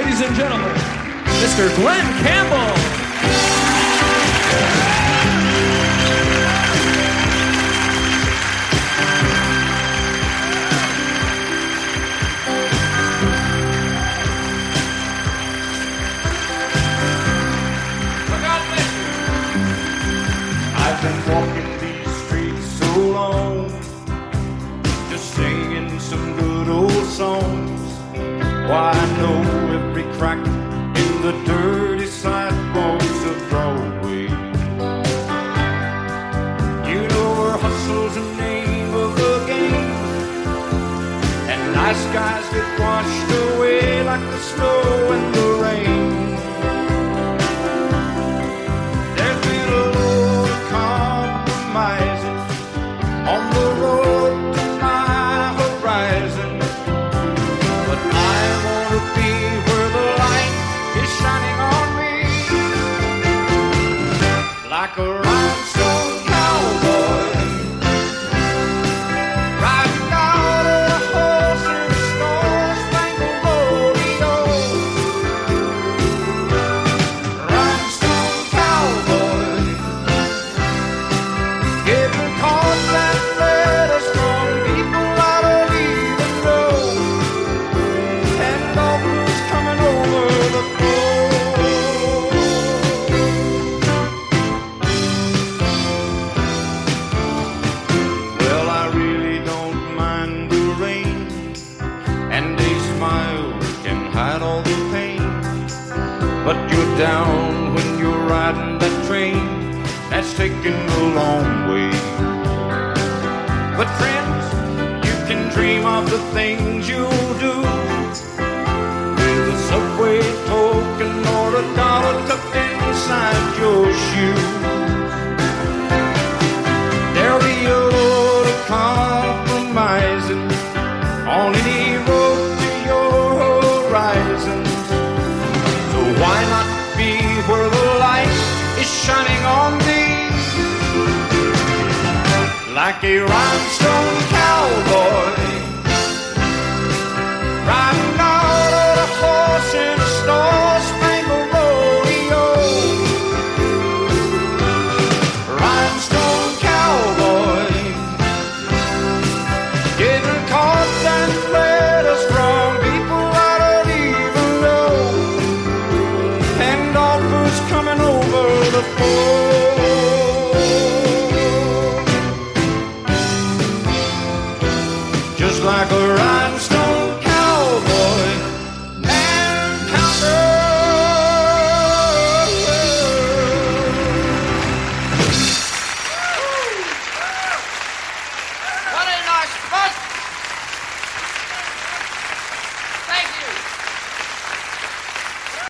ladies and gentlemen, Mr. Glenn Campbell. I've been walking these streets so long, just singing some good old songs. Why, I know every crack in the dirty sidewalks of Broadway. You know where hustle's the name of the game, and nice guys get washed away like the snow and the rain. On the road to my horizon, but I want to be where the light is shining on me, like a rhinestone cowboy, riding out on a horse in a star-spangled rodeo. Rhinestone cowboy, giving cards and letters from people I don't even know, and offers coming over the phone. Well, I really don't mind the rain, and a smile can hide all the pain, but you're down when you're riding that train that's taking a long way. But friends, you can dream of the things you'll do, with a Subway token or $1 tucked inside your shoe. There'll be a load of compromising on any road to your horizon. So why not be where the light is shining on thee, like a rhinestone cowboy, riding out on a horse in a star-spangled rodeo. Rhinestone cowboy, getting cards and letters from people I don't even know, and offers coming over the phone. Just like a rhinestone